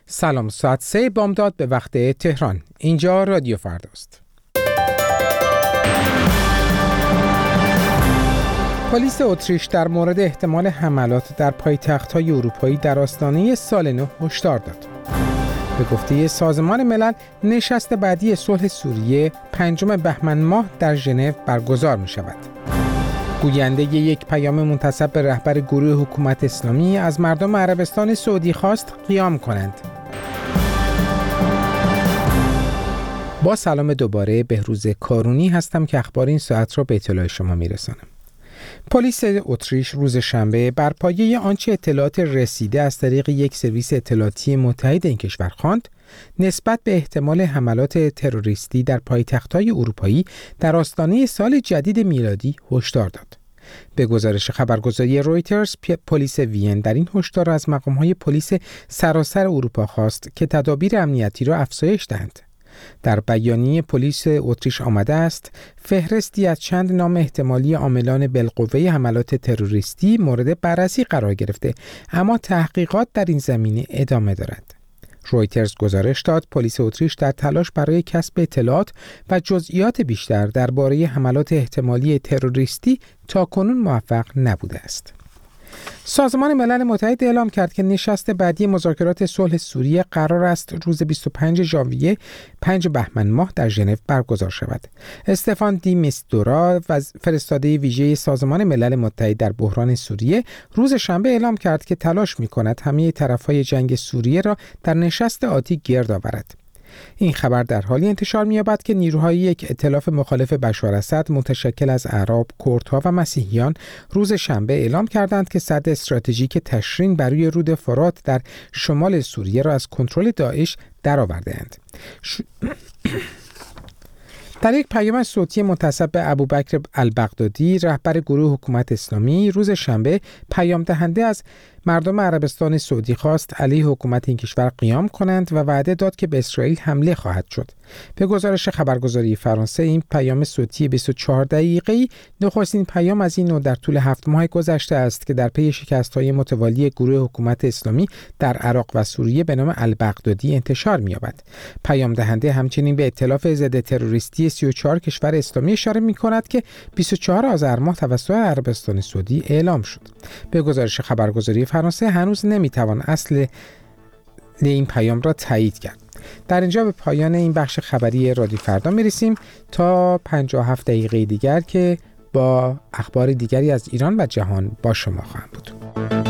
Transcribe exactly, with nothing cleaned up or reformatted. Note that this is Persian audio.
سلام، ساعت سه بامداد به وقت تهران. اینجا رادیو فرداست. پلیس اتریش در مورد احتمال حملات در پایتخت‌های اروپایی در آستانه سال نو هشدار داد. به گفته سازمان ملل، نشست بعدی صلح سوریه پنجم بهمن ماه در ژنو برگزار می شود. گوینده یک پیام منتسب به رهبر گروه حکومت اسلامی از مردم عربستان سعودی خواست قیام کنند. با سلام دوباره، بهروز کارونی هستم که اخبار این ساعت را به اطلاع شما میرسانم. پلیس اتریش روز شنبه بر پایه آنچه اطلاعات رسیده از طریق یک سرویس اطلاعاتی متحد این کشور خواند، نسبت به احتمال حملات تروریستی در پایتخت‌های اروپایی در آستانه سال جدید میلادی هشدار داد. به گزارش خبرگزاری رویترز، پلیس وین در این هشدار از مقام‌های پلیس سراسر اروپا خواست که تدابیر امنیتی را افزایش دهند. در بیانیه پلیس اتریش آمده است فهرستی از چند نام احتمالی عاملان بالقوه حملات تروریستی مورد بررسی قرار گرفته، اما تحقیقات در این زمینه ادامه دارد. رویترز گزارش داد پلیس اتریش در تلاش برای کسب اطلاعات و جزئیات بیشتر درباره حملات احتمالی تروریستی تاکنون موفق نبوده است. سازمان ملل متحد اعلام کرد که نشست بعدی مذاکرات صلح سوریه قرار است روز بیست و پنجم ژانویه پنجم بهمن ماه در ژنو برگزار شود. استفان دی میستورا، فرستاده ویژه سازمان ملل متحد در بحران سوریه، روز شنبه اعلام کرد که تلاش می‌کند همه طرف‌های جنگ سوریه را در نشست آتی گرد آورد. این خبر در حالی انتشار می‌یابد که نیروهای یک ائتلاف مخالف بشار اسد متشکل از اعراب، کردها و مسیحیان روز شنبه اعلام کردند که سد استراتژیک تشرین بر روی رود فرات در شمال سوریه را از کنترل داعش درآورده‌اند. ش... در یک پیام صوتی منتسب به ابوبکر البغدادی، رهبر گروه حکومت اسلامی، روز شنبه پیام دهنده از مردم عربستان سعودی خواست علیه حکومت این کشور قیام کنند و وعده داد که به اسرائیل حمله خواهد شد. به گزارش خبرگزاری فرانسه، این پیام صوتی بیست و چهار دقیقه‌ای نخستین پیام از این نوع در طول هفت ماه گذشته است که در پی شکست‌های متوالی گروه حکومت اسلامی در عراق و سوریه به نام البغدادی انتشار می‌یابد. پیام دهنده همچنین به ائتلاف ضد تروریستی سی و چهار کشور اسلامی اشاره می‌کند که بیست و چهارم آذر ماه توسط عربستان سعودی اعلام شد. به گزارش خبرگزاری فرانسه، هنوز نمیتوان اصل این پیام را تایید کرد. در اینجا به پایان این بخش خبری رادیو فردا میرسیم تا پنجاه و هفت دقیقه دیگر که با اخبار دیگری از ایران و جهان با شما خواهم بود.